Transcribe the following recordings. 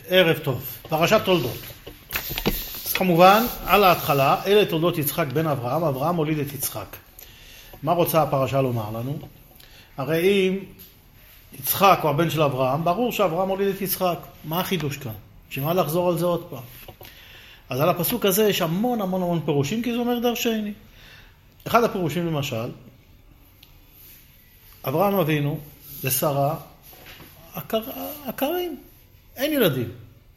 ערב טוב, פרשת תולדות. אז כמובן, על ההתחלה, אלה תולדות יצחק בן אברהם, אברהם הוליד את יצחק. מה רוצה הפרשה לומר לנו? הרי אם יצחק הוא הבן של אברהם, ברור שאברהם הוליד את יצחק. מה החידוש כאן? שמה לחזור על זה עוד פעם? אז על הפסוק הזה יש המון המון המון פירושים, כי זה אומר דרשני. אחד הפירושים למשל, אברהם אבינו ושרה עקרים, אין ילדים.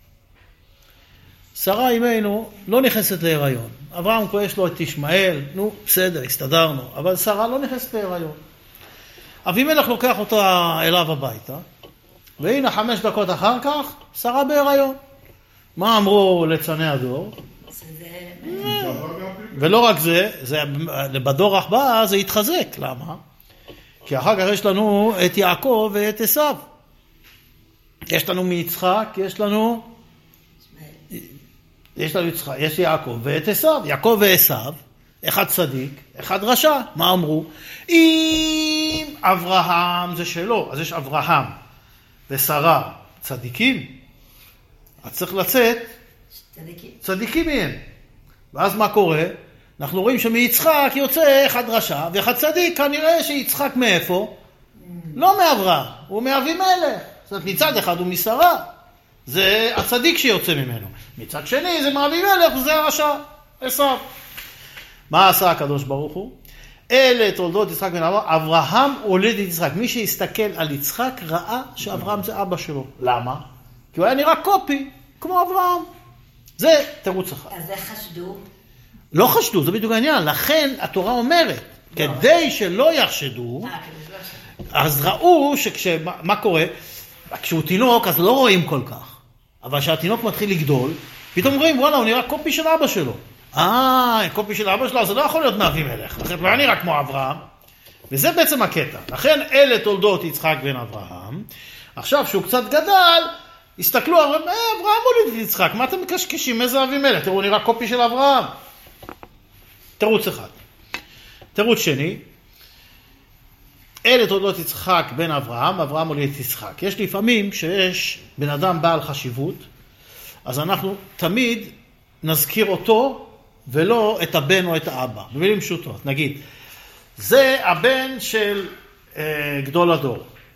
שרה אימנו לא נכנסת להיריון. אברהם כבר יש לו את ישמעאל, נו בסדר, הסתדרנו, אבל שרה לא נכנסת להיריון. אבימלך לוקח אותה אליו הביתה, והנה 5 דקות אחר כך, שרה בהיריון. מה אמרו לצני הדור? ולא רק זה, בדור הבא זה יתחזק. למה? כי אחר כך יש לנו את יעקב ואת עשיו. יש לנו מיצחק, יש יצחק, יש יעקב ואת עשיו. יעקב ועשיו, אחד צדיק, אחד רשע. מה אמרו? אם אברהם זה שלו, אז יש אברהם ושרה צדיקים, אז צריך לצאת צדיקים מהם. ואז מה קורה? אנחנו רואים שמיצחק יוצא אחד רשע ואחד צדיק. כנראה שיצחק מאיפה? לא מאברהם, הוא מאבימלך. זאת אומרת, מצד אחד הוא משרה, זה הצדיק שיוצא ממנו. מצד שני זה מאבימלך וזה הרשע, עשיו. מה עשה הקדוש ברוך הוא? אלה תולדות יצחק בן אברהם, אברהם הוליד את יצחק. מי שיסתכל על יצחק ראה שאברהם זה אבא שלו. למה? כי הוא היה נראה קופי, כמו אברהם. זה תירוץ אחד. אז זה חשדו? לא חשדו, זה בדיוק העניין. לכן התורה אומרת, כדי שלא יחשדו, אז ראו מה קורה? כשהוא תינוק, אז לא רואים כל כך. אבל כשהתינוק מתחיל לגדול, פתאום רואים, וואלה, הוא נראה קופי של אבא שלו. קופי של אבא שלו, אז זה לא יכול להיות מאבימלך. לכן הוא היה נראה כמו אברהם. וזה בעצם הקטע. לכן אלה תולדות יצחק בן אברהם. עכשיו, שהוא קצת גדל, הסתכלו, אברהם הוליד את יצחק. מה אתם מקשקשים? איזה אבימלך? תראו, הוא נראה קופי של אברהם. תירוץ אחד. תירוץ שני, אלה תולדות יצחק בן אברהם, אברהם הוליד את יצחק. יש לפעמים שיש בן אדם בעל חשיבות, אז אנחנו תמיד נזכיר אותו ולא את הבן או את האבא. במילים פשוטות, נגיד, זה הבן של גדול הדור.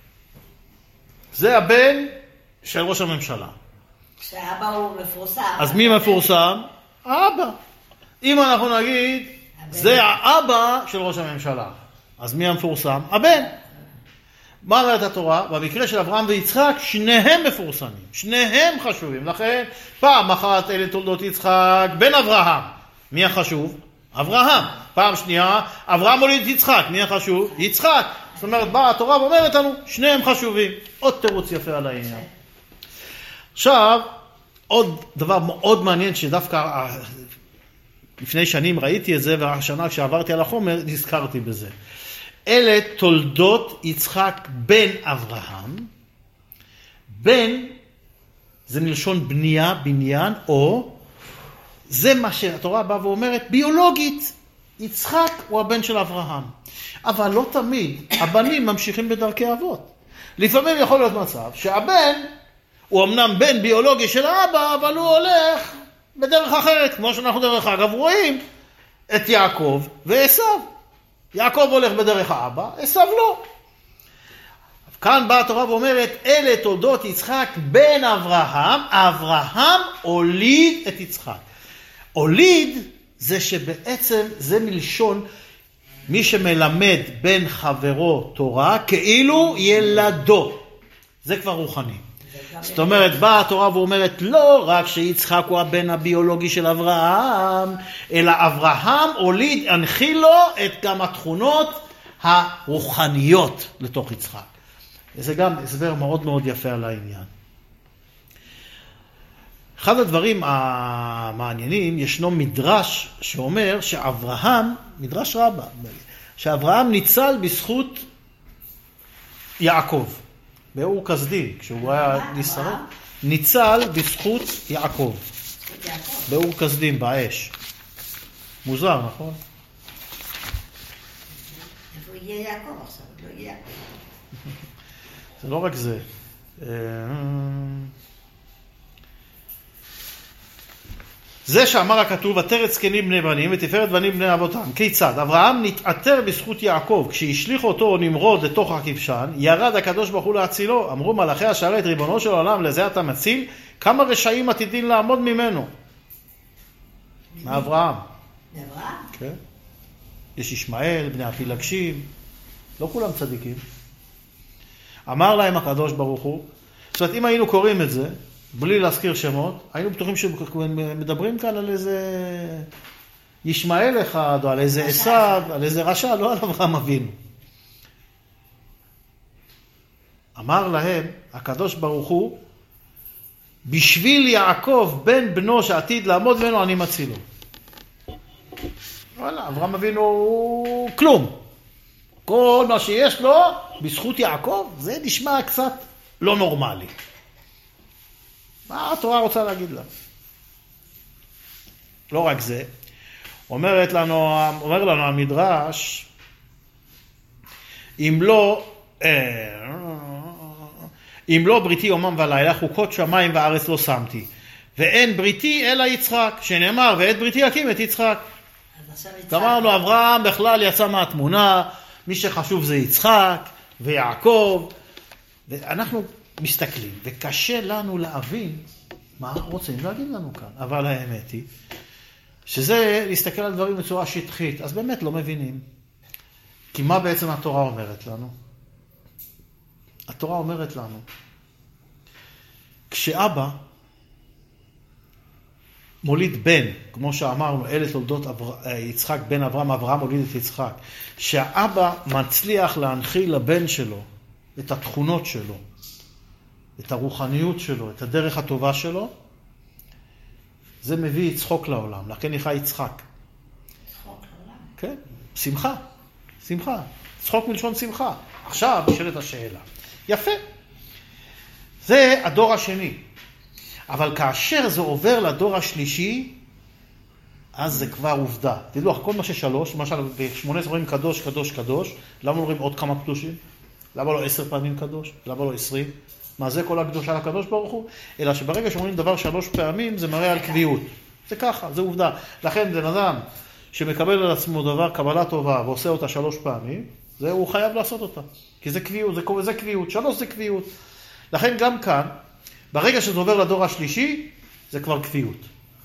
זה הבן של ראש הממשלה. כשאבא הוא מפורסם. אז מי מפורסם? האבא. אם אנחנו נגיד, זה האבא של ראש הממשלה. אז מי המפורסם? הבן. מה אומרת התורה? במקרה של אברהם ויצחק, שניהם מפורסמים. שניהם חשובים. לכן, פעם אחת אלה תולדות יצחק בן אברהם. מי החשוב? אברהם. פעם שנייה, אברהם הוליד את יצחק. מי החשוב? יצחק. זאת אומרת, באה התורה ואומרת לנו, שניהם חשובים. עוד תירוץ יפה על העניין. עכשיו, עוד דבר מאוד מעניין שדווקא לפני שנים ראיתי את זה, והשנה כשעברתי על החומר נזכרתי בזה. אלה תולדות יצחק בן אברהם. בן זה מלשון בנייה, בניין, או זה מה שהתורה באה ואומרת, ביולוגית. יצחק הוא הבן של אברהם. אבל לא תמיד הבנים ממשיכים בדרכי אבות. לפעמים יכול להיות מצב שהבן הוא אמנם בן ביולוגי של האבא, אבל הוא הולך בדרך אחרת. כמו שאנחנו דרך אגב רואים את יעקב ועשיו. יעקב הולך בדרך האבא, עשיו לא. כאן באה התורה ואומרת, אלה תולדות יצחק בן אברהם, אברהם הוליד את יצחק. הוליד זה שבעצם זה מלשון מי שמלמד בין חברו תורה כאילו ילדו. זה כבר רוחני. זאת אומרת, באה התורה ואומרת לא רק שיצחק הוא הבן הביולוגי של אברהם, אלא אברהם הוליד, הנחיל לו את גם התכונות הרוחניות לתוך יצחק. וזה גם הסבר מאוד מאוד יפה על העניין. אחד הדברים המעניינים, ישנו מדרש שאומר שאברהם, מדרש רבה, שאברהם ניצל בזכות יעקב. באור כסדים, כשהוא היה ניסרד, ניצל בזכות יעקב. באור כסדים, באש. מוזר, נכון? איפה יהיה יעקב עכשיו? לא יהיה יעקב. זה לא רק זה. זה שאמר הכתוב, ותרת זקנים בני בנים ותפארת בנים בני אבותם. כיצד? אברהם נתעטר בזכות יעקב, כשהשליך אותו נמרוד לתוך הכבשן, ירד הקדוש ברוך הוא להצילו. אמרו מלאכי השרת, ריבונו של עולם, לזה אתה מציל? כמה רשעים עתידין לעמוד ממנו? מאברהם. מאברהם? כן. יש ישמעאל, בני הפילגשים, לא כולם צדיקים. אמר להם הקדוש ברוך הוא, זאת אומרת, אם היינו קוראים את זה, בלי להזכיר שמות, היינו בטוחים שמדברים כאן על איזה ישמעאל אחד, או על איזה עשיו, על איזה רשע, לא על אברהם אבינו. אמר להם, הקדוש ברוך הוא, בשביל יעקב בן בנו שעתיד לעמוד ממנו, אני מצילו. וואלה, אברהם אבינו הוא כלום. כל מה שיש לו, בזכות יעקב, זה נשמע קצת לא נורמלי. מה התורה רוצה להגיד לה? לא רק זה, אומר לנו המדרש, אם לא בריתי יומם ולילה, חוקות שמיים וארץ לא שמתי, ואין בריתי אלא יצחק, שנאמר, ואת בריתי אקים את יצחק. אמרנו, אברהם בכלל יצא מהתמונה, מי שחשוב זה יצחק ויעקב, ואנחנו מסתכלים, וקשה לנו להבין מה רוצים להגיד לנו כאן. אבל האמת היא, שזה להסתכל על דברים בצורה שטחית, אז באמת לא מבינים. כי מה בעצם התורה אומרת לנו? התורה אומרת לנו, כשאבא מוליד בן, כמו שאמרנו, אלה תולדות יצחק בן אברהם, אברהם מוליד את יצחק, שהאבא מצליח להנחיל לבן שלו את התכונות שלו, את הרוחניות שלו, את הדרך הטובה שלו, זה מביא צחוק לעולם, לכן נקרא יצחק. צחוק לעולם? כן, שמחה, שמחה, צחוק מלשון שמחה. עכשיו נשאלת השאלה. יפה, זה הדור השני. אבל כאשר זה עובר לדור השלישי, אז זה כבר עובדה. תדעו, כל מה ששלוש, למשל ב-18 רואים קדוש, קדוש, קדוש, למה לא רואים עוד כמה קדושים? למה לא 10 פעמים קדוש? למה לא 20? מה זה כל הקדושה לקדוש ברוך הוא? אלא שברגע שאומרים דבר 3 פעמים, זה מראה על קביעות. זה ככה, זה עובדה. לכן בן אדם שמקבל על עצמו דבר קבלה טובה ועושה אותה 3 פעמים, הוא חייב לעשות אותה. כי זה קביעות, זה קביעות, 3 זה קביעות. לכן גם כאן, ברגע שזה עובר לדור השלישי, זה כבר קביעות.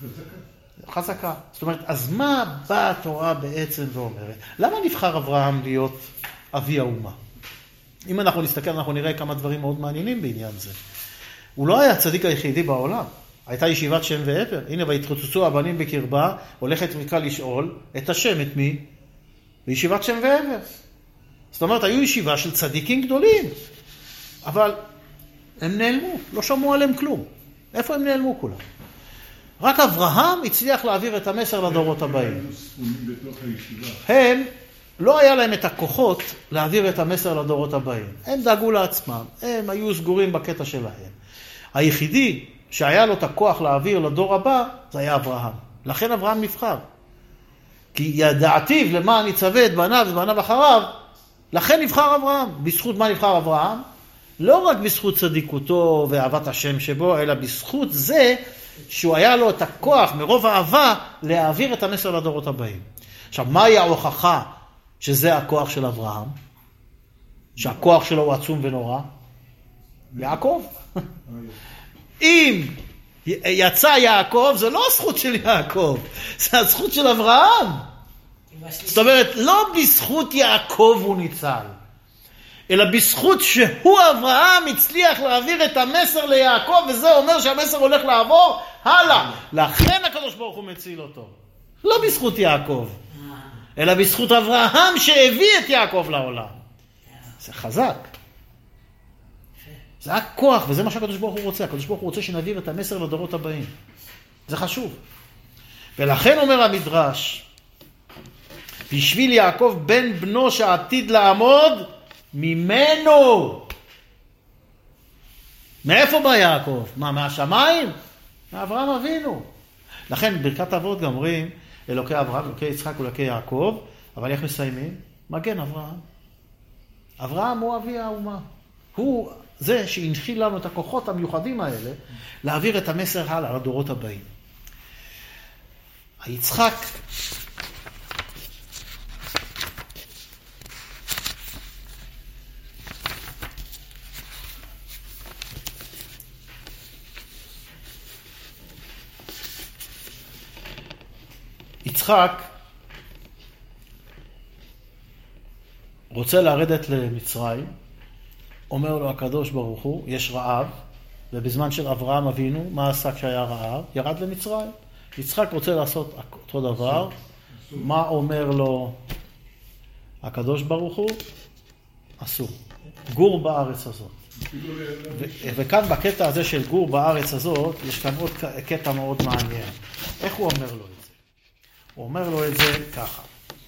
חזקה. זאת אומרת, אז מה באה התורה בעצם ואומרת? למה נבחר אברהם להיות אבי האומה? אם אנחנו נסתכל, אנחנו נראה כמה דברים מאוד מעניינים בעניין זה. הוא לא היה הצדיק היחידי בעולם. הייתה ישיבת שם ועבר. הנה, והתרוצצו הבנים בקרבה, הולכת רבקה לשאול את השם, את מי? בישיבת שם ועבר. זאת אומרת, היו ישיבה של צדיקים גדולים. אבל הם נעלמו, לא שמעו עליהם כלום. איפה הם נעלמו כולם? רק אברהם הצליח להעביר את המסר לדורות הבאים. הם, לא היה להם את הכוחות להעביר את המסר לדורות הבאים. הם דאגו לעצמם, הם היו סגורים בקטע שלהם. היחידי שהיה לו את הכוח להעביר לדור הבא, זה היה אברהם. לכן אברהם נבחר. כי ידעתיו למען יצווה את בניו ובניו אחריו, לכן נבחר אברהם. בזכות מה נבחר אברהם? לא רק בזכות צדיקותו ואהבת השם שבו, אלא בזכות זה שהוא היה לו את הכוח מרוב אהבה להעביר את המסר לדורות הבאים. עכשיו, מהי ההוכחה שזה הכוח של אברהם? שהכוח שלו הוא עצום ונורא? יעקב. אם יצא יעקב, זה לא הזכות של יעקב, זה הזכות של אברהם. זאת אומרת, לא בזכות יעקב הוא ניצל, אלא בזכות שהוא אברהם הצליח להעביר את המסר ליעקב, וזה אומר שהמסר הולך לעבור הלאה. לכן הקדוש ברוך הוא מציל אותו. לא בזכות יעקב, אלא בזכות אברהם שהביא את יעקב לעולם. זה חזק. זה הכוח, וזה מה שהקדוש ברוך הוא רוצה. הקדוש ברוך הוא רוצה שנעביר את המסר לדורות הבאים. זה חשוב. ולכן אומר המדרש, בשביל יעקב בן בנו שעתיד לעמוד ממנו. מאיפה בא יעקב? מה, מהשמיים? מאברהם אבינו. לכן ברכת האבות גם אומרים, אלוקי אברהם, אלוקי יצחק, אלוקי יעקב, אבל איך מסיימים? מגן אברהם. אברהם הוא אבי האומה. הוא זה שהנחיל לנו את הכוחות המיוחדים האלה, להעביר את המסר הלאה לדורות הבאים. יצחק רוצה לרדת למצרים, אומר לו הקדוש ברוך הוא, יש רעב, ובזמן של אברהם אבינו, מה עשה כשהיה רעב? ירד למצרים. יצחק רוצה לעשות אותו דבר, מה אומר לו הקדוש ברוך הוא? אסור. גור בארץ הזאת. וכאן בקטע הזה של גור בארץ הזאת, יש כאן עוד קטע מאוד מעניין. איך הוא אומר לו את זה? הוא אומר לו את זה ככה.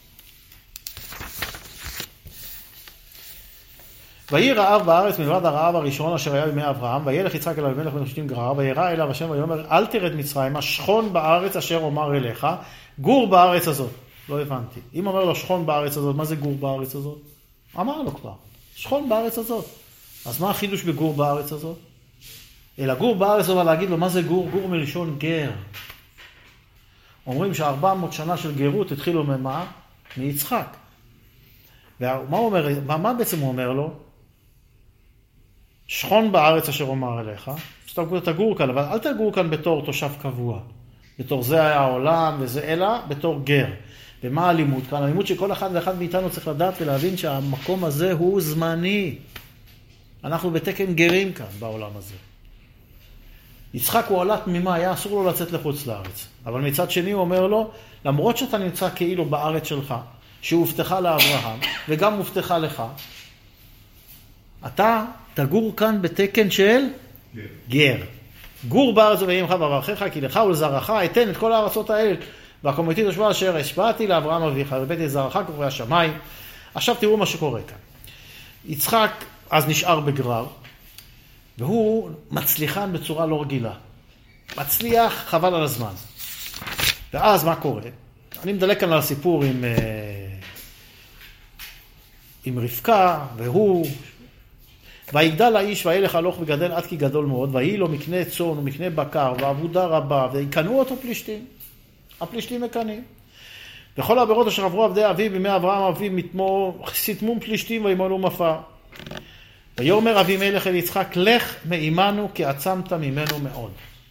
ויהי רעב בארץ מלבד הרעב הראשון אשר היה בימי אברהם, וילך יצחק אל אבימלך בן פלישתים גרר, וירא אליו השם ויאמר אל תרד מצרימה, שכון בארץ אשר אומר אליך, גור בארץ הזאת. לא הבנתי. אם אומר לו שכון בארץ הזאת, מה זה גור בארץ הזאת? אמר לו כבר, שכון בארץ הזאת. אז מה החידוש בגור בארץ הזאת? אלא גור בארץ הזאת, להגיד לו מה זה גור? גור מלשון גר. אומרים ש400 שנה של גרות התחילו ממה? מיצחק. ומה הוא אומר? מה בעצם הוא אומר לו? שכון בארץ אשר אומר אליך, תגור כאן, אבל אל תגור כאן בתור תושב קבוע, בתור זה היה העולם וזה, אלא בתור גר. ומה הלימוד כאן? הלימוד שכל אחד ואחד מאיתנו צריך לדעת ולהבין שהמקום הזה הוא זמני. אנחנו בתקן גרים כאן בעולם הזה. יצחק הוא עלה תמימה, היה אסור לו לצאת לחוץ לארץ. אבל מצד שני הוא אומר לו, למרות שאתה נמצא כאילו בארץ שלך, שהובטחה לאברהם וגם הובטחה לך, אתה תגור כאן בתקן של גר. גור בארץ ויהי עמך וברכך, כי לך ולזרעך אתן את כל הארצות האלה. והקומתי תושבה אשר השפעתי לאברהם אביך, ובאתי את זרעך כוכבי השמיים. עכשיו תראו מה שקורה כאן. יצחק אז נשאר בגרר, והוא מצליחן בצורה לא רגילה. מצליח חבל על הזמן. ואז מה קורה? אני מדלק כאן על הסיפור עם רבקה, והוא ויגדל האיש וילך הלוך וגדל עד כי גדול מאוד, ויהי לו מקנה צאן ומקנה בקר ועבודה רבה, ויקנו אותו פלישתים. הפלישתים מקנים. וכל העבירות אשר עברו עבדי אביו בימי אברהם אביו סיתמום פלישתים וימלאו מפר. ויאמר אבימלך אל יצחק, לך מעמנו כי עצמת ממנו מאוד.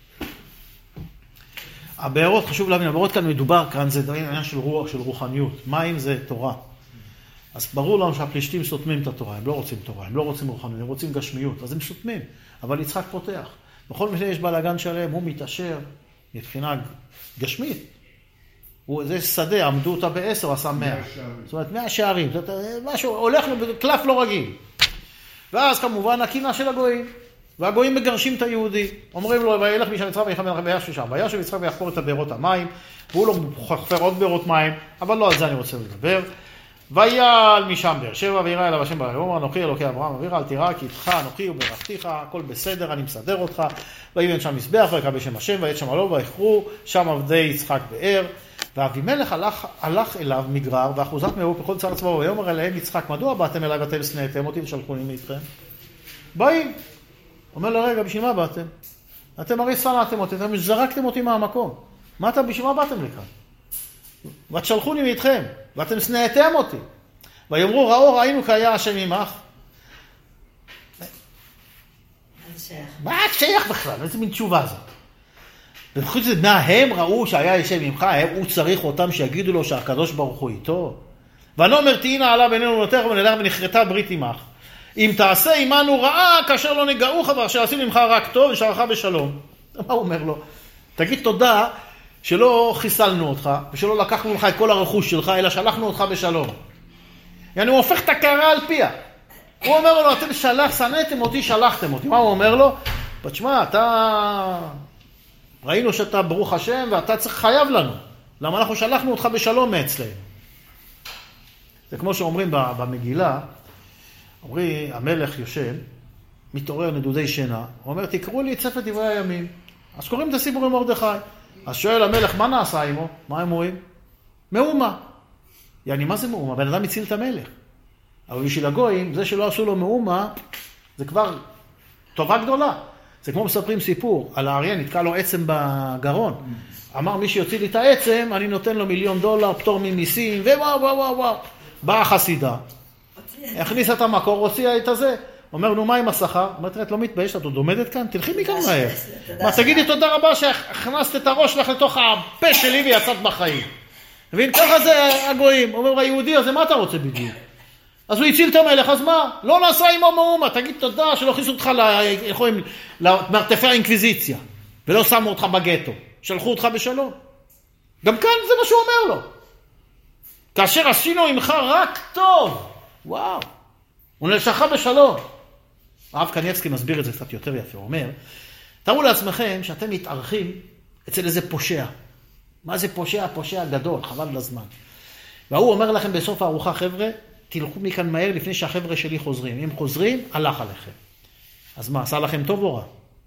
הבארות, חשוב להבין, הבארות כאן מדובר, כאן זה עניין של רוח, של רוחניות. מים זה תורה. אז ברור לנו שהפלישתים סותמים את התורה, הם לא רוצים תורה, הם לא רוצים רוחניות, הם רוצים גשמיות, אז הם סותמים. אבל יצחק פותח. בכל משנה יש בלגן שלהם, הוא מתעשר מבחינה גשמית. זה שדה, עמדו אותה ב10, עשה 100. זאת אומרת, 100 שערים. משהו, הולך לקלף לא רגיל. ואז כמובן הקינה של הגויים. והגויים מגרשים את היהודי. אומרים לו, וילך משם יצחק ויחם מלך בישב שם. וישב יצחק ויחפור את בארות המים, והוא לא חפר עוד בארות מים, אבל לא על זה אני רוצה לדבר. ויעל משם באר שבע, וירא אליו השם ויאמר אנוכי אלוקי אברהם אביך, אל תירא כי איתך אנוכי וברכתיך, הכל בסדר, אני מסדר אותך. ויבן שם מזבח ויקרא בשם השם, ויית שם עלו ויכרו שם עבדי יצחק באר. ואבימלך הלך אליו מגרר, ואחוזת מאהו ככל צר צבאו, ויאמר אליהם יצחק, מדוע באתם אליי ואתם שנאתם אותי ושלחוני מאיתכם? באים. אומר לו, רגע, בשביל מה באתם? אתם הרי שנאתם אותי, אתם זרקתם אותי מהמקום. מה אתם, בשביל מה באתם לכאן? ותשלחוני מאיתכם, ואתם שנאתם אותי. ויאמרו, ראינו כי היה השם עמך. מה שייך בכלל? איזה מין תשובה זאת? ובחוץ זה, הם ראו שהיה השם עמך, הוא צריך אותם שיגידו לו שהקדוש ברוך הוא איתו. ואני אומר, תהינה עלה בינינו ונותיך ונלך ונחרטה ברית עמך. אם תעשה עמנו רעה, כאשר לא נגעוך, ואשר עשינו עמך רק טוב, ושארך בשלום. מה הוא אומר לו? תגיד תודה שלא חיסלנו אותך, ושלא לקחנו לך את כל הרכוש שלך, אלא שלחנו אותך בשלום. יעני, הוא הופך את הקערה על פיה. הוא אומר לו, אתם שנאתם אותי, שלחתם אותי. מה הוא אומר לו? תשמע, ראינו שאתה ברוך השם, ואתה צריך חייב לנו. למה אנחנו שלחנו אותך בשלום מאצלנו. זה כמו שאומרים במגילה, אומרים, המלך יושב, מתעורר נדודי שינה, הוא אומר, תקראו לי את ספר דברי הימים. אז קוראים את הסיפור עם מרדכי. אז שואל המלך, מה נעשה עמו? מה הם אומרים? מאומה. יעני, מה זה מאומה? בן אדם הציל את המלך. אבל בשביל הגויים, זה שלא עשו לו מאומה, זה כבר טובה גדולה. זה כמו מספרים סיפור, על האריה נתקע לו עצם בגרון. אמר מי שיוציא לי את העצם, אני נותן לו $1,000,000, פטור ממיסים, ווואו וואו וואו וואו. באה החסידה, הכניסה את המקור, הוציאה את הזה. אומר, נו, מה עם השכר? אומרת, את לא מתביישת, את עוד עומדת כאן? תלכי מכאן מהר. מה, תגידי תודה רבה שהכנסת את הראש לך לתוך הפה שלי ויצאת בחיים. מבין? ככה זה הגויים. אומר, היהודי הזה, מה אתה רוצה בדיוק? אז הוא הציל את המלך, אז מה? לא נעשה עמו מאומה. תגיד תודה שלא הכניסו אותך למרתפי האינקוויזיציה, ולא שמו אותך בגטו. שלחו אותך בשלום. גם כאן זה מה שהוא אומר לו. כאשר עשינו עמך רק טוב. וואו. הוא נלשך בשלום. הרב קניבסקי מסביר את זה קצת יותר יפה. הוא אומר, תראו לעצמכם שאתם מתארחים אצל איזה פושע. מה זה פושע? פושע גדול, חבל לזמן. והוא אומר לכם בסוף הארוחה, חבר'ה, תלכו מכאן מהר לפני שהחבר'ה שלי חוזרים. אם חוזרים, הלך עליכם. אז מה, עשה לכם טוב או רע?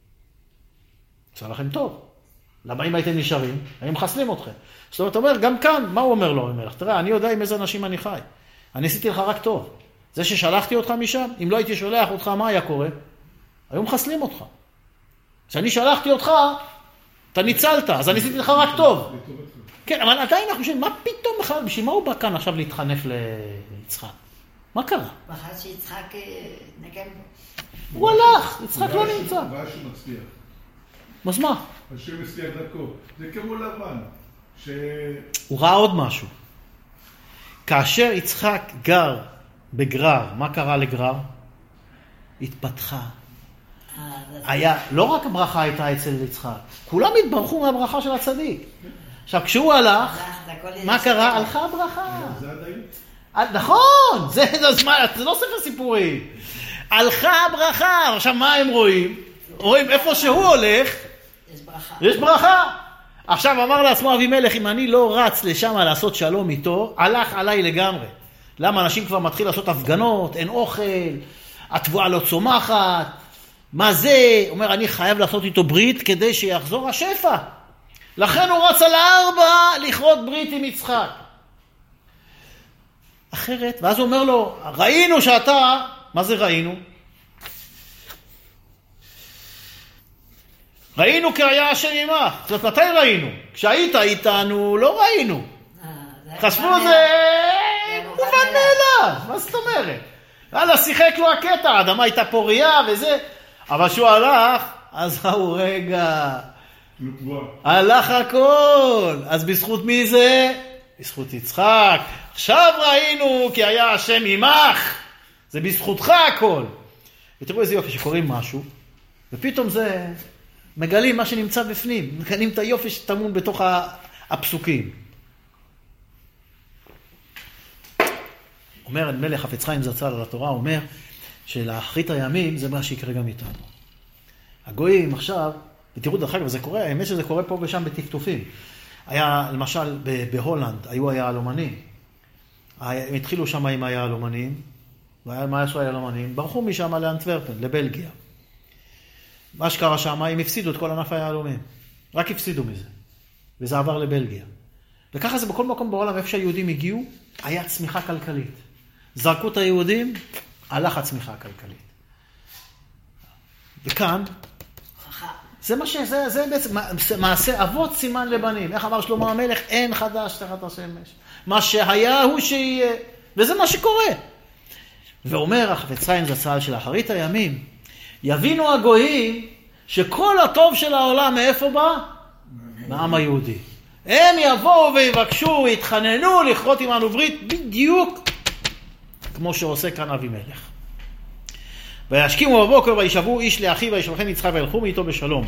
עשה לכם טוב. למה אם הייתם נשארים, הם מחסלים אתכם. זאת אומרת, אומר, גם כאן, מה הוא אומר לו? המלך? תראה, אני יודע עם איזה אנשים אני חי. אני עשיתי לך רק טוב. זה ששלחתי אותך משם, אם לא הייתי שולח אותך, מה היה קורה? היו מחסלים אותך. כשאני שלחתי אותך, אתה ניצלת, אז אני עשיתי לך רק טוב. כן, אבל עדיין אנחנו חושבים, מה פתאום בכלל, בשביל מה הוא בא כאן עכשיו להתחנף ליצחק? מה קרה? בחר שיצחק נגן בו. הוא הלך, יצחק לא נמצא. מה שהוא מצליח? אז מה? השם מצליח דרכו. זה כמו לבן. הוא ראה עוד משהו. כאשר יצחק גר בגרר, מה קרה לגרר? התפתחה. היה, לא רק הברכה הייתה אצל יצחק, כולם התברכו מהברכה של הצדיק. עכשיו, כשהוא הלך, מה קרה? הלכה הברכה. זה עדיין? נכון, זה לא ספר סיפורים. הלכה הברכה. עכשיו, מה הם רואים? רואים איפה שהוא הולך, יש ברכה. עכשיו אמר לעצמו אבימלך, אם אני לא רץ לשם לעשות שלום איתו, הלך עליי לגמרי. למה אנשים כבר מתחיל לעשות הפגנות, אין אוכל, התבואה לא צומחת, מה זה? אומר, אני חייב לעשות איתו ברית כדי שיחזור השפע. לכן הוא רץ על 4 לכרות ברית עם יצחק. אחרת, ואז הוא אומר לו, ראינו שאתה, מה זה ראינו? ראינו כי היה השם עמך. זאת אומרת, מתי ראינו? כשהיית איתנו, לא ראינו. חשבו זה מובן מאליו. מה זאת אומרת? הלאה, שיחק לו הקטע, האדמה הייתה פוריה וזה. אבל שהוא הלך, אז הוא רגע. הלך הכל. אז בזכות מי זה? בזכות יצחק. עכשיו ראינו כי היה השם עמך. זה בזכותך הכל. ותראו איזה יופי שקוראים משהו, ופתאום זה מגלים מה שנמצא בפנים. מגלים את היופי שטמון בתוך הפסוקים. אומר מלך חפץ חיים זצ"ל על התורה, אומר שלאחרית הימים זה מה שיקרה גם איתנו. הגויים עכשיו, ותראו דרך אגב, זה קורה, האמת שזה קורה פה ושם בטפטופים. היה למשל בהולנד, היו היהלומנים. הם התחילו שם עם היהלומנים, ומה עשו היהלומנים? ברחו משם לאנטוורפן, לבלגיה. מה שקרה שם, הם הפסידו את כל ענף היהלומים. רק הפסידו מזה. וזה עבר לבלגיה. וככה זה בכל מקום בעולם, איפה שהיהודים הגיעו, היה צמיחה כלכלית. זרקו את היהודים, הלך הצמיחה הכלכלית. וכאן, זה מה זה בעצם, מעשה אבות סימן לבנים. איך אמר שלמה המלך? אין חדש תחת השמש. מה שהיה הוא שיהיה. וזה מה שקורה. ואומר החפץ חיים זצ"ל של אחרית הימים, יבינו הגויים שכל הטוב של העולם מאיפה בא? מהעם היהודי. הם יבואו ויבקשו, יתחננו לכרות עמנו ברית בדיוק כמו שעושה כאן אבימלך. וישכימו בבוקר וישבו איש לאחיו וישלחם יצחק וילכו מאיתו בשלום.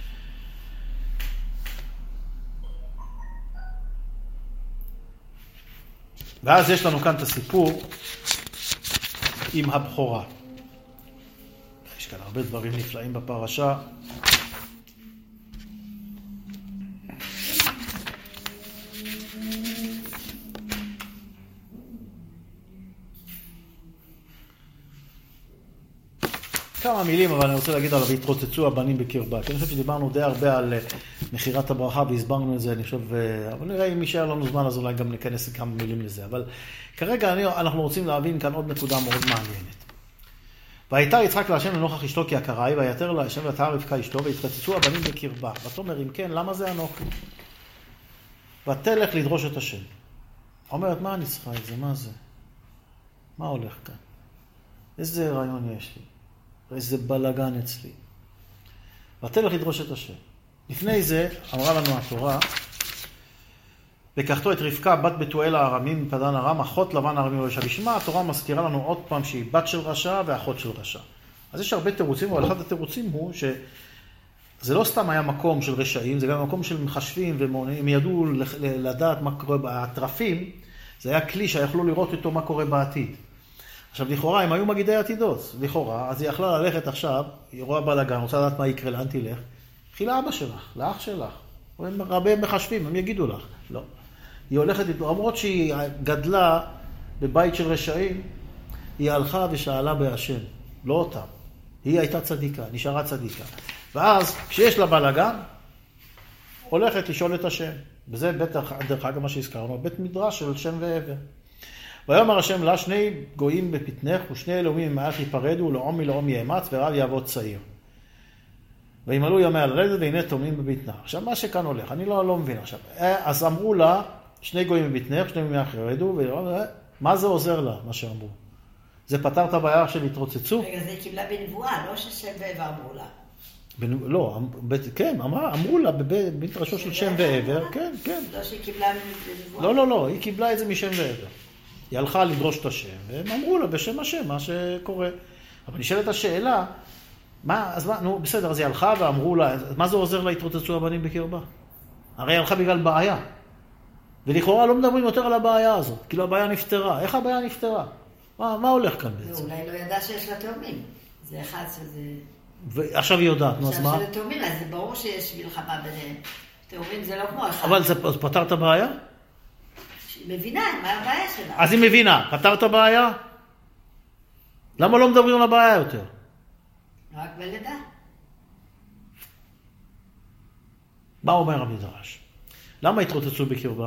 ואז יש לנו כאן את הסיפור עם הבכורה. יש כאן הרבה דברים נפלאים בפרשה. כמה מילים, אבל אני רוצה להגיד עליו, התרוצצו הבנים בקרבה. כי אני חושב שדיברנו די הרבה על מחירת הברכה, והסברנו את זה, אני חושב, אבל נראה אם יישאר לנו זמן, אז אולי גם ניכנס כמה מילים לזה. אבל כרגע אנחנו רוצים להבין כאן עוד נקודה מאוד מעניינת. והייתה יצחק להשם לנוכח אשתו כי יקרה היא, ויתר להשם ותהר רבקה אשתו, והתרוצצו הבנים בקרבה. ותאמר אם כן, למה זה אנוכי? ותלך לדרוש את השם. אומרת, מה אני צריכה את זה? מה זה? מה הולך כאן? איזה רעיון יש לי? איזה בלגן אצלי. ותלך לדרוש את השם. לפני זה אמרה לנו התורה, לקחתו את רבקה, בת בתואל הארמים מפדן ארם, אחות לבן הארמים רשע. בשמה התורה מזכירה לנו עוד פעם שהיא בת של רשע ואחות של רשע. אז יש הרבה תירוצים, אבל אחד התירוצים הוא שזה לא סתם היה מקום של רשעים, זה גם מקום של מחשבים ומעונים, הם ידעו לדעת מה קורה בהטרפים, זה היה כלי שיכלו לראות איתו מה קורה בעתיד. עכשיו לכאורה, הם היו מגידי עתידות, לכאורה, אז היא יכלה ללכת עכשיו, היא רואה בלגן, רוצה לדעת מה יקרה, לאן תלך, תלכי לאבא שלך, לאח שלך, הם הרבה מחשבים, הם יגידו לך, לא. היא הולכת איתו, למרות שהיא גדלה בבית של רשעים, היא הלכה ושאלה בהשם, לא אותם. היא הייתה צדיקה, נשארה צדיקה. ואז, כשיש לה בלגן, הולכת לשאול את השם. וזה דרך אגב מה שהזכרנו, בית מדרש של שם ועבר. ויאמר השם לה, שני גויים בפתנך, ושני אלוהים ממעך ייפרדו, ולעום מלעום יאמץ, ורב יעבוד צעיר. וימלאו ימי על רדת, והנה תומים בבטנה. עכשיו, מה שכאן הולך, אני לא מבין עכשיו. אז אמרו לה, שני גויים בבטנך, שני ממעך ירדו, מה זה עוזר לה, מה שאמרו? זה פתר את הבעיה של התרוצצות? רגע, זה קיבלה בנבואה, לא ששם ועבר אמרו לה. לא, כן, אמרו לה במדרשו של שם ועבר, כן, כן. לא שהיא קיבלה בנבואה? לא, היא קיבלה את זה משם ועבר. היא הלכה לדרוש את השם, והם אמרו לה בשם השם מה שקורה. אבל נשאלת השאלה, בסדר, אז היא הלכה ואמרו לה, מה זה עוזר לה התרוצצו הבנים בקרבה? הרי היא הלכה בגלל בעיה. ולכאורה לא מדברים יותר על הבעיה הזאת, כאילו הבעיה נפתרה. איך הבעיה נפתרה? מה הולך כאן בעצם? אולי לא ידע שיש לה תאומים. זה אחד שזה... ועכשיו היא יודעת, נו אז מה? עכשיו שזה תאומים, אז זה ברור שיש מלחמה ביניהם. תאומים זה לא כמו אחד. אבל זה פתר את הבעיה? היא מבינה, מה הבעיה שלה? אז היא מבינה, פתר את הבעיה? למה לא מדברים על הבעיה יותר? רק בלידה. מה אומר המדרש? למה התרוצצו בקרבה?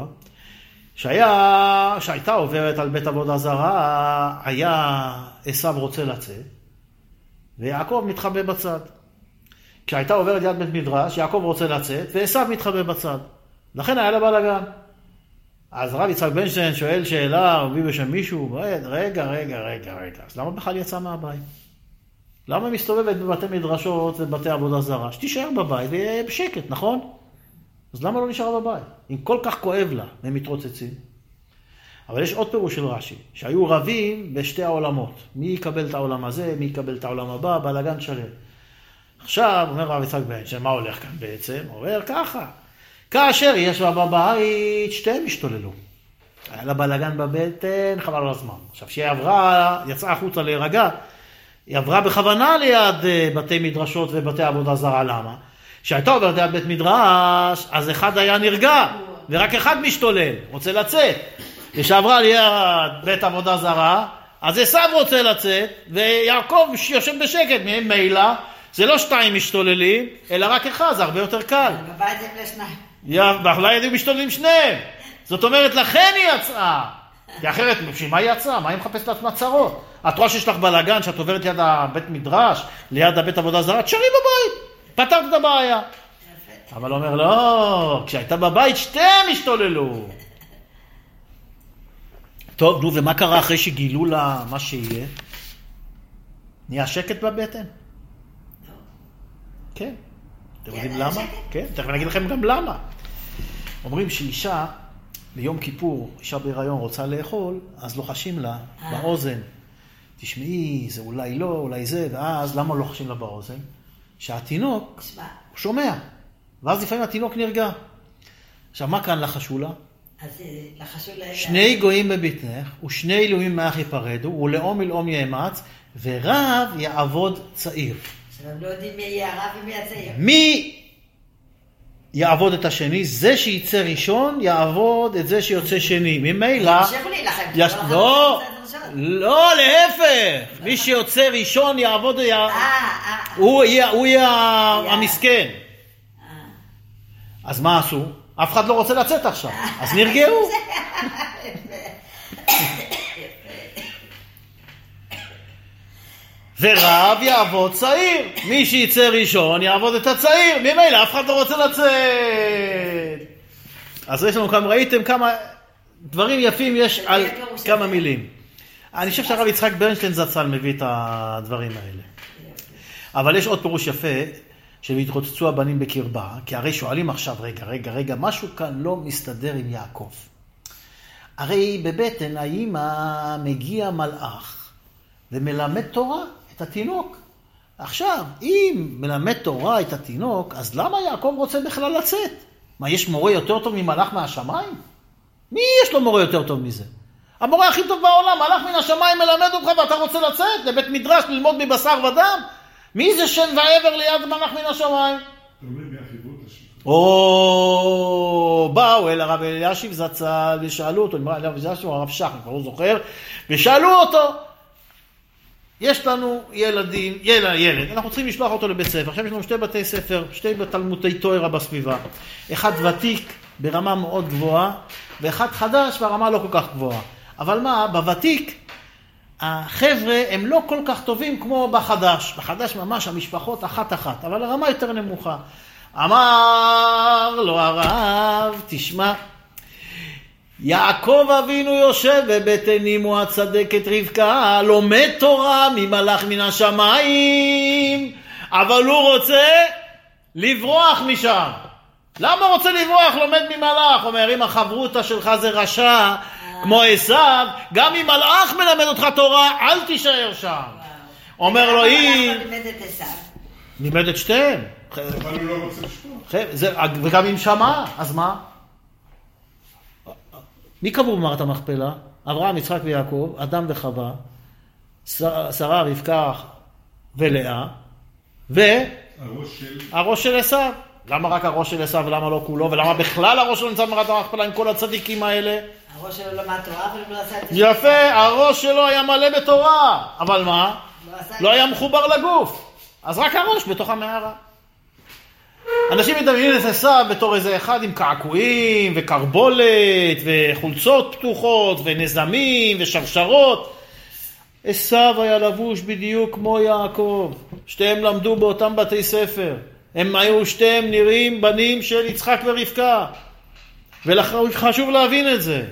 שהייתה עוברת על בית עבודה זרה, היה עשיו רוצה לצאת, ויעקב מתחבא בצד. כשהייתה עוברת יד בית מדרש, יעקב רוצה לצאת, ועשיו מתחבא בצד. לכן היה לה בלגן. אז רב יצחק בנשטיין שואל שאלה, הוא מביא בשם מישהו, רגע. אז למה בכלל יצא מהבית? למה מסתובבת בבתי מדרשות ובבתי עבודה זרה? שתישאר בבית ויהיה בשקט, נכון? אז למה לא נשארה בבית? אם כל כך כואב לה, הם מתרוצצים. אבל יש עוד פירוש של רש"י, שהיו רבים בשתי העולמות. מי יקבל את העולם הזה, מי יקבל את העולם הבא, בלגן שלם. עכשיו, אומר רב יצחק בנשטיין, מה הולך כאן בעצם? הוא אומר ככה, כאשר יש לה בבית, שתיהם השתוללו. היה לה בלגן בבטן, חבל על הזמן. עכשיו, שהיא עברה, יצאה החוצה להירגע, היא עברה בכוונה ליד בתי מדרשות ובתי עבודה זרה. למה? כשהייתה עוברת ליד בית מדרש, אז אחד היה נרגע, ורק אחד משתולל, רוצה לצאת. כשעברה ליד בית עבודה זרה, אז עשיו רוצה לצאת, ויעקב יושב בשקט, ממילא, זה לא שתיים משתוללים, אלא רק אחד, זה הרבה יותר קל. בבית הם לשניים. ואולי ידעו משתוללים שניהם. זאת אומרת, לכן היא יצאה. כי אחרת, בשביל מה היא יצאה? מה היא מחפשת לעצמה צרות? את רואה שיש לך בלגן, שאת עוברת ליד הבית מדרש, ליד הבית עבודה זרה, תשארי בבית. פתרת את הבעיה. אבל הוא אומר, לא, כשהייתה בבית, שתיהם השתוללו. טוב, נו, ומה קרה אחרי שגילו לה מה שיהיה? נהיה שקט בבטן? כן. אתם יודעים למה? כן, תכף אני אגיד לכם גם למה. אומרים שאישה, ביום כיפור, אישה בהיריון רוצה לאכול, אז לוחשים לה באוזן. תשמעי, זה אולי לא, אולי זה, ואז למה לוחשים לה באוזן? שהתינוק, הוא שומע. ואז לפעמים התינוק נרגע. עכשיו, מה כאן לחשו לה? שני גויים בבטנך, ושני אלוהים ממעך ייפרדו, ולעום מלעום יאמץ, ורב יעבוד צעיר. עכשיו, הם לא יודעים מי יהיה הרב ומי הצעיר. מי יעבוד את השני? זה שיצא ראשון, יעבוד את זה שיוצא שני. ממילא... תמשיכו להילחם. לא, להפך. מי שיוצא ראשון יעבוד... הוא יהיה המסכן. אז מה עשו? אף אחד לא רוצה לצאת עכשיו. אז נרגעו. ורב יעבוד צעיר. מי שיצא ראשון יעבוד את הצעיר. ממילא אף אחד לא רוצה לצאת. אז יש לנו כאן, ראיתם כמה דברים יפים יש על פירוש כמה יפה. מילים. אני חושב שהרב יצחק ברנשטיין זצ"ל מביא את הדברים האלה. אבל יש עוד פירוש יפה, שהתרוצצו הבנים בקרבה, כי הרי שואלים עכשיו, רגע, משהו כאן לא מסתדר עם יעקב. הרי בבטן האמא מגיע מלאך ומלמד תורה את התינוק. עכשיו, אם מלמד תורה את התינוק, אז למה יעקב רוצה בכלל לצאת? מה, יש מורה יותר טוב ממלאך מהשמיים? מי יש לו מורה יותר טוב מזה? המורה הכי טוב בעולם, מלאך מן השמיים מלמד אותך ואתה רוצה לצאת לבית מדרש ללמוד מבשר ודם? מי זה שם ועבר ליד מלאך מן השמיים? תלוי מהחיבות השם. באו אל הרב אלישיב זצ"ל ושאלו אותו, הרב אלישיב או הרב שך, אני כבר לא זוכר, ושאלו אותו, יש לנו ילד, אנחנו צריכים לשלוח אותו לבית ספר, עכשיו יש לנו 2 בתי ספר, 2 תלמודי תורה בסביבה, אחד ותיק ברמה מאוד גבוהה, ואחד חדש ברמה לא כל כך גבוהה. אבל מה, בוותיק, החבר'ה הם לא כל כך טובים כמו בחדש. בחדש ממש המשפחות אחת, אבל הרמה יותר נמוכה. אמר לו הרב, תשמע, יעקב אבינו יושב בבטן אמו הצדקת רבקה, לומד תורה ממלאך מן השמיים, אבל הוא רוצה לברוח משם. למה רוצה לברוח? לומד ממלאך. אומר, אם החברותה שלך זה רשע, כמו עשיו, גם אם מלאך מלמד אותך תורה, אל תישאר שם. אומר לו, היא... למה לימד את עשיו? לימד את שתיהם. אבל הוא לא רוצה לשפוט. וגם אם שמע, אז מה? מי קבעו במערת המכפלה? אברהם, יצחק ויעקב, אדם וחווה, שרה, רבקה ולאה, והראש של עשיו. למה רק הראש של עשיו ולמה לא כולו? ולמה בכלל הראש שלו נמצא במערת המכפלה עם כל הצדיקים האלה? הראש שלו למד תורה אבל לא עשה את זה. יפה, הראש שלו היה מלא בתורה. אבל מה? לא היה מחובר לגוף. אז רק הראש בתוך המערה. אנשים מדמיינים את עשיו בתור איזה אחד עם קעקועים וקרבולת וחולצות פתוחות ונזמים ושרשרות. עשיו היה לבוש בדיוק כמו יעקב. שתיהם למדו באותם בתי ספר. הם היו שתיהם נראים בנים של יצחק ורבקה. וחשוב להבין את זה.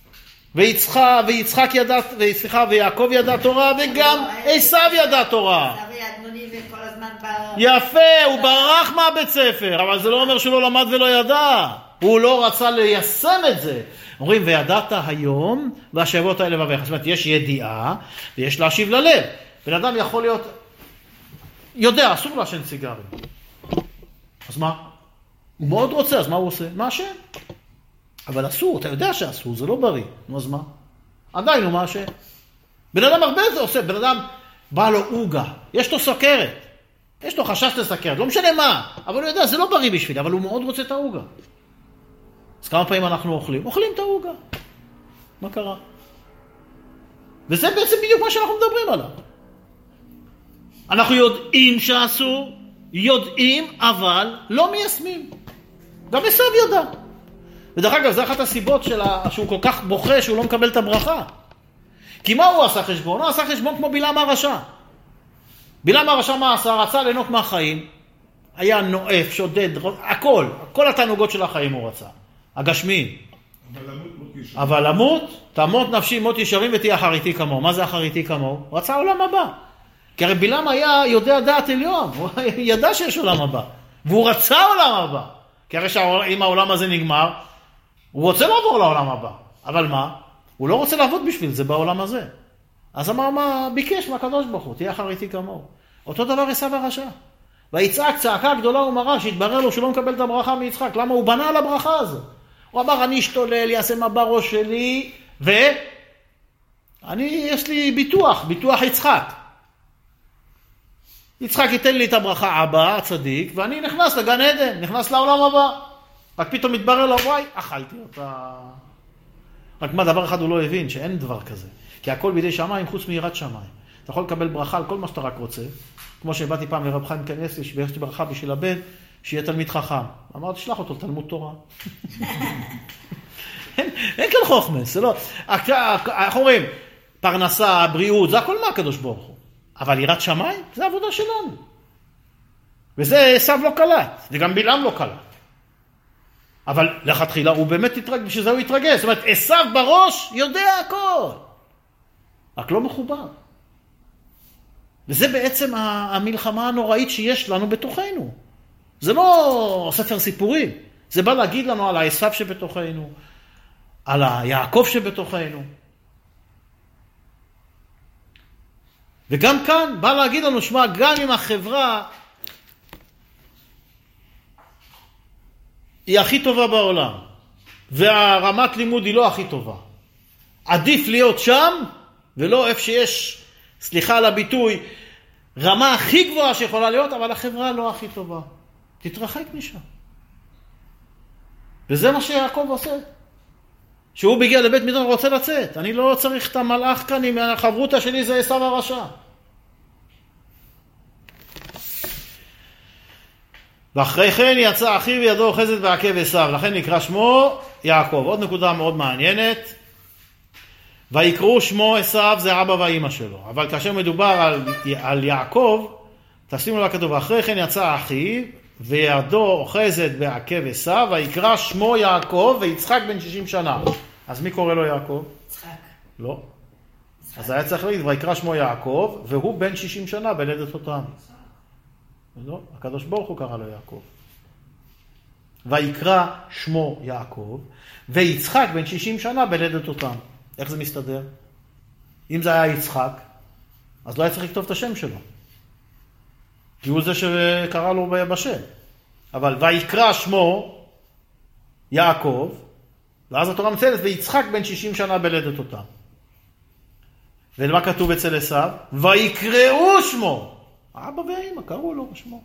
ויעקב ידע תורה וגם עשיו ידע תורה. עשיו היה אדמוני וכל הזמן יפה, הוא ברח מהבית ספר, אבל זה לא אומר שהוא לא למד ולא ידע. הוא לא רצה ליישם את זה. אומרים, וידעת היום והשבות האלה לבביך. זאת אומרת, יש ידיעה ויש להשיב ללב. בן אדם יכול להיות, יודע, אסור לעשן סיגרים. אז מה? הוא מאוד רוצה, אז מה הוא עושה? מה השם? אבל אסור, אתה יודע שאסור, זה לא בריא. אז מה? עדיין הוא מה השם. בן אדם הרבה זה עושה, בן אדם בא לו אוגה, יש לו סוכרת, יש לו חשש לסוכרת, לא משנה מה, אבל הוא יודע, זה לא בריא בשביל, אבל הוא מאוד רוצה את האוגה. אז כמה פעמים אנחנו אוכלים? אוכלים את האוגה. מה קרה? וזה בעצם בדיוק מה שאנחנו מדברים עליו. אנחנו יודעים שאסור, יודעים, אבל לא מיישמים. גם עשיו ידע. ודרך אגב, זה אחת הסיבות שהוא כל כך בוכה שהוא לא מקבל את הברכה. כי מה הוא עשה חשבון? הוא עשה חשבון כמו בלעם הרשע. בלעם הרשע מה עשה? רצה ליהנות מהחיים. היה נואף, שודד, כל התענוגות של החיים הוא רצה. הגשמיים. אבל למות, תמות נפשי מות ישרים ותהיה אחריתי כמוהו. מה זה אחריתי כמוהו? הוא רצה עולם הבא. כי הרי בלעם היה יודע דעת עליון. הוא ידע שיש עולם הבא. והוא רצה עולם הבא. כי הרי אם העולם הזה נגמר, הוא רוצה לעבור לעולם הבא. אבל מה? הוא לא רוצה לעבוד בשביל זה בעולם הזה. אז אמר מה? ביקש מהקדוש ברוך הוא, תהיה אחריתי כמוהו. אותו דבר עשיו הרשע. ויצעק צעקה גדולה ומרה, שהתברר לו שהוא לא מקבל את הברכה מיצחק. למה? הוא בנה על הברכה הזו. הוא אמר, אני אשתולל, יעשה מה בראש שלי, יש לי ביטוח יצחק. יצחק ייתן לי את הברכה אבא, הצדיק, ואני נכנס לגן עדן, נכנס לעולם הבא. רק פתאום מתברר לו, וואי, אכלתי אותה. רק מה, דבר אחד הוא לא הבין, שאין דבר כזה. כי הכל בידי שמיים חוץ מיראת שמיים. אתה יכול לקבל ברכה על כל מה שאתה רק רוצה. כמו שבאתי פעם לרב חיים כנסי, שיש לי ברכה בשביל הבן, שיהיה תלמיד חכם. אמרתי, תשלח אותו לתלמוד תורה. אין כאן חוכמס, זה לא. איך אומרים, פרנסה, בריאות, זה הכל מה הקדוש ברוך הוא. אבל יראת שמיים, זה העבודה שלנו. וזה עשיו לא קלט, וגם בלעם לא קלט. אבל לכתחילה הוא באמת התרגש, בשביל זה הוא התרגש. זאת אומרת, עשיו בראש יודע הכל. רק לא מחובר. וזה בעצם המלחמה הנוראית שיש לנו בתוכנו. זה לא ספר סיפורים. זה בא להגיד לנו על עשיו שבתוכנו, על יעקב שבתוכנו. וגם כאן בא להגיד לנו, שמע, גם אם החברה היא הכי טובה בעולם, והרמת לימוד היא לא הכי טובה, עדיף להיות שם, ולא איפה שיש, סליחה על הביטוי, רמה הכי גבוהה שיכולה להיות, אבל החברה לא הכי טובה. תתרחק משם. וזה מה שיעקב עושה. שהוא בגיע לבית מדרון רוצה לצאת. אני לא צריך את המלאך כאן, אם החברותה שלי זה עשיו הרשע. ואחרי כן יצא אחיו וידו אוחזת בעקב עשיו, לכן נקרא שמו יעקב. עוד נקודה מאוד מעניינת. ויקראו שמו עשיו, זה אבא ואמא שלו. אבל כאשר מדובר על יעקב, תשימו לו כתוב, אחרי כן יצא אחיו וידו אוחזת בעקב עשיו, ויקרא שמו יעקב, ויצחק בן 60 שנה. אז מי קורא לו יעקב? יצחק. לא. אז היה צריך להגיד, ויקרא שמו יעקב, והוא בן 60 שנה בלדת אותם. לא, הקדוש ברוך הוא קרא לו יעקב. ויקרא שמו יעקב, ויצחק בן 60 שנה בלדת אותם. איך זה מסתדר? אם זה היה יצחק, אז לא היה צריך לכתוב את השם שלו. כי הוא זה שקרא לו בשם. אבל ויקרא שמו יעקב, ואז התורה מציינת, ויצחק בן 60 שנה בלדת אותם. ומה כתוב אצל עשיו? ויקראו שמו. אבא ואמא קראו לו בשמו.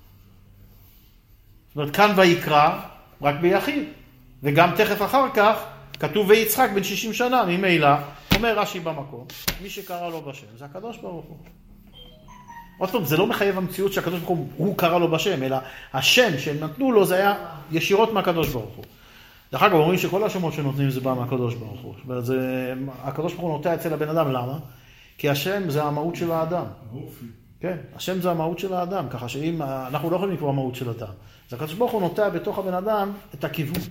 זאת אומרת, כאן ויקרא רק ביחיד. וגם תכף אחר כך כתוב ויצחק בן 60 שנה, ממילא, אומר רש"י במקום, מי שקרא לו בשם זה הקדוש ברוך הוא. עוד פעם, זה לא מחייב המציאות שהקדוש ברוך הוא קרא לו בשם, אלא השם שהם נתנו לו זה היה ישירות מהקדוש ברוך הוא. דרך אגב, אומרים שכל השמות שנותנים זה בא מהקדוש ברוך הוא. זאת אומרת, הקדוש ברוך הוא נוטע אצל הבן אדם, למה? כי השם זה המהות של האדם. כן, השם זה המהות של האדם, ככה שאם אנחנו לא יכולים לקרוא המהות של אדם. אז הקדוש ברוך הוא נוטע בתוך הבן אדם את הכיוון.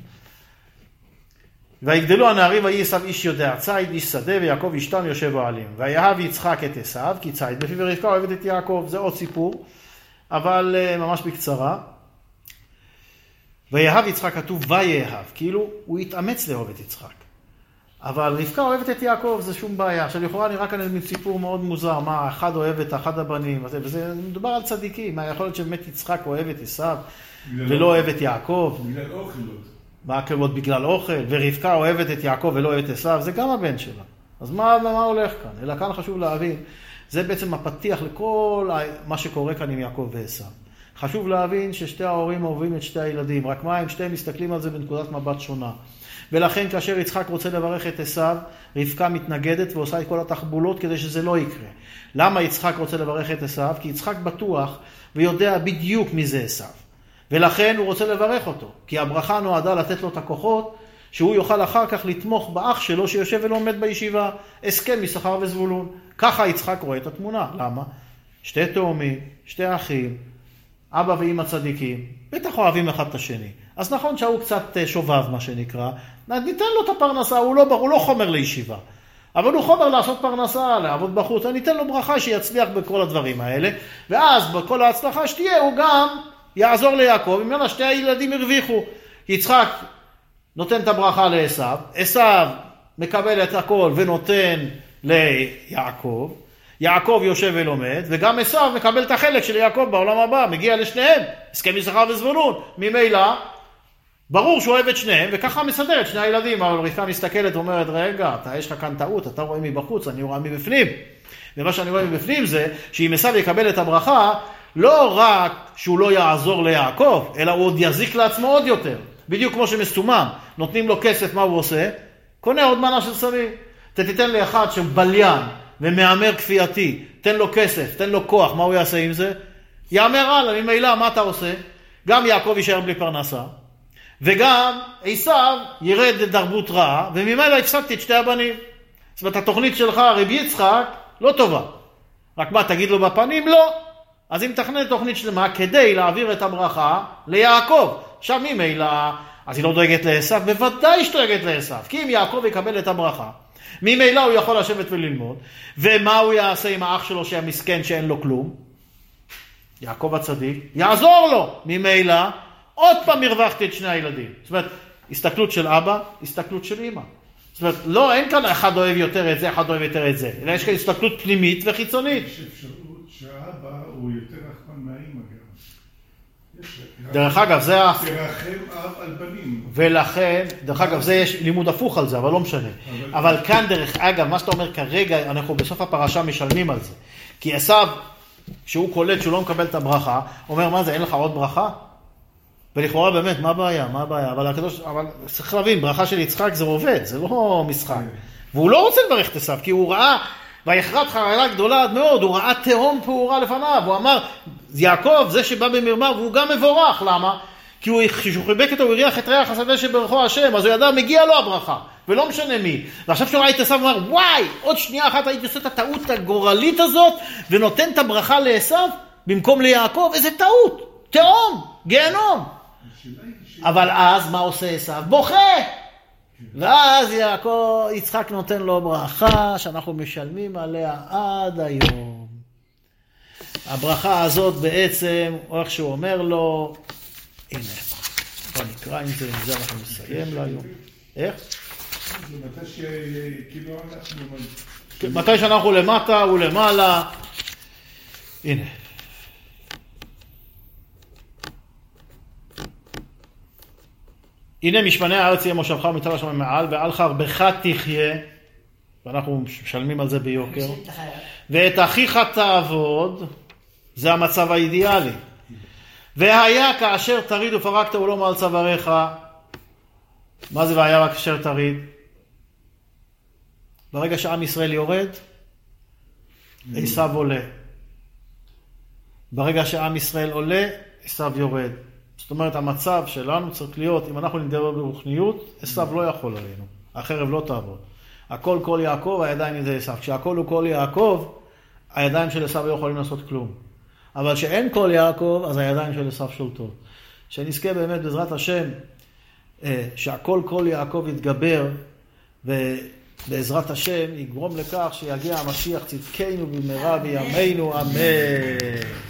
ויגדלו הנערים ויהי עשיו איש יודע ציד איש שדה ויעקב ישתם יושב אוהלים ויאהב יצחק את עשיו כי ציד בפיו ורבקה אוהבת את יעקב. זה עוד סיפור אבל ממש בקצרה. ויאהב יצחק כתוב ויאהב, כאילו הוא התאמץ לאהוב את יצחק, אבל רבקה אוהבת את יעקב, זה שום בעיה. עכשיו לכאורה נראה כאן איזה סיפור מאוד מוזר, מה אחד אוהב את אחד הבנים, וזה מדובר על צדיקים. מה יכול להיות שבאמת יצחק אוהב את עשיו ולא אוהב את יעקב? בגלל אוכל. מה הכבוד בגלל אוכל? ורבקה אוהבת את יעקב ולא אוהבת את עשיו, זה גם הבן שלה. אז מה הולך כאן? אלא כאן חשוב להבין, זה בעצם הפתיח לכל מה שקורה כאן עם יעקב ועשיו. חשוב להבין ששתי ההורים אוהבים את שתי הילדים, רק מה הם שתיהם מסתכלים על זה בנקודת מבט שונה. ולכן כאשר יצחק רוצה לברך את עשיו, רבקה מתנגדת ועושה את כל התחבולות כדי שזה לא יקרה. למה יצחק רוצה לברך את עשיו? כי יצחק בטוח ויודע בדיוק מי זה עשיו. ולכן הוא רוצה לברך אותו, כי הברכה נועדה לתת לו את הכוחות, שהוא יוכל אחר כך לתמוך באח שלו שיושב ולומד בישיבה, הסכם יששכר וזבולון. ככה יצחק רואה את התמונה. למה? שתי תאומים, שתי אחים, אבא ואמא צדיקים, בטח אוהבים אחד את השני. אז נכון שהוא קצת שובב מה שנקרא, ניתן לו את הפרנסה, הוא לא חומר לישיבה. אבל הוא חומר לעשות פרנסה, לעבוד בחוץ, ניתן לו ברכה שיצליח בכל הדברים האלה, ואז בכל ההצלחה שתהיה הוא גם יעזור ליעקב, ממנה שתי הילדים הרוויחו. יצחק נותן את הברכה לעשיו, עשיו מקבל את הכל ונותן ליעקב, יעקב יושב ולומד, וגם עשיו מקבל את החלק של יעקב בעולם הבא, מגיע לשניהם, הסכם יששכר וזבולון. ממילא, ברור שהוא אוהב את שניהם, וככה מסדר את שני הילדים. אבל רבקה מסתכלת ואומרת, רגע, יש לך כאן טעות, אתה רואה מבחוץ, אני רואה מבפנים. ומה שאני רואה מבפנים זה, שאם עשיו יקבל את הברכה, לא רק שהוא לא יעזור ליעקב, אלא הוא עוד יזיק לעצמו עוד יותר. בדיוק כמו שמסומם, נותנים לו כסף, מה הוא עושה? קונה עוד מנה של סמים. תתן לי אחד שבליין ומאמר כפייתי, תן לו כסף, תן לו כוח, מה הוא יעשה עם זה? יאמר הלאה, ממילא, מה אתה עושה? גם יעקב יישאר בלי פרנסה, וגם עשיו ירד לדרבות רעה, וממילא הפסקתי את שתי הבנים. זאת אומרת, התוכנית שלך, רבי יצחק, לא טובה. רק מה, תגיד לו בפנים? לא. אז אם תכנן תוכנית שלמה כדי להעביר את הברכה ליעקב, עכשיו ממילא, אז היא לא דואגת לעשו, בוודאי שדואגת לעשו, כי אם יעקב יקבל את הברכה, ממילא הוא יכול לשבת וללמוד, ומה הוא יעשה עם האח שלו שהמסכן שאין לו כלום? יעקב הצדיק, יעזור לו, ממילא, עוד פעם הרווחתי את שני הילדים. זאת אומרת, הסתכלות של אבא, הסתכלות של אמא. זאת אומרת, לא, אין כאן אחד אוהב יותר את זה, אחד אוהב יותר את זה, אלא יש כאן הסתכלות פנימית וחיצונית. יש אפשרות שהאבא הוא יותר רחמן מהאמא גם. דרך אגב, זה תרחם אב על בנים. ולכן, דרך אגב, זה יש לימוד הפוך על זה, אבל לא משנה. אבל כאן דרך אגב, מה שאתה אומר כרגע, אנחנו בסוף הפרשה משלמים על זה. כי עשיו, שהוא קולט שהוא לא מקבל את הברכה, אומר, מה זה, אין לך עוד ברכה? ולכאורה באמת, מה הבעיה? אבל צריך להבין, ברכה של יצחק זה עובד, זה לא משחק. והוא לא רוצה לברך את עשיו, כי הוא ראה, ויחרת חררה גדולה עד מאוד, הוא ראה תהום פעורה לפניו, הוא אמר, יעקב זה שבא במרמה, והוא גם מבורך, למה? כי כשהוא חיבק אותו, הוא הריח את ריח השדה שברכו השם, אז הוא ידע, מגיע לו הברכה, ולא משנה מי. ועכשיו שהוא ראה את עשיו, הוא אמר, וואי, עוד שנייה אחת הייתי עושה את הטעות הגורלית הזאת, ונותן את הברכה לעשיו, במקום ליעקב, איזה טעות, תהום, גיהנום. אבל אז מה עושה עשיו? בוכה! ואז יצחק נותן לו ברכה שאנחנו משלמים עליה עד היום. הברכה הזאת בעצם, או איך שהוא אומר לו, הנה, בוא נקרא עם זה אנחנו נסיים להיום. איך? מתי שאנחנו למטה ולמעלה. הנה. הנה משמני הארץ יהיה מושבך ומצב השמיים מעל, ועל חרבך תחיה, ואנחנו משלמים על זה ביוקר, ואת אחיך תעבוד, זה המצב האידיאלי. והיה כאשר תריד ופרקת ולא מעל צוואריך, מה זה והיה כאשר תריד? ברגע שעם ישראל יורד, עשיו עולה. ברגע שעם ישראל עולה, עשיו יורד. זאת אומרת, המצב שלנו צריך להיות, אם אנחנו נדבר ברוחניות, עשיו לא יכול עלינו. החרב לא תעבוד. הכל כל יעקב, הידיים זה עשיו. כשהכל הוא כל יעקב, הידיים של עשיו לא יכולים לעשות כלום. אבל שאין כל יעקב, אז הידיים של עשיו שולטות. שנזכה באמת בעזרת השם, שהכל כל יעקב יתגבר, ובעזרת השם יגרום לכך שיגיע המשיח צדקנו במהרה בימינו, אמן.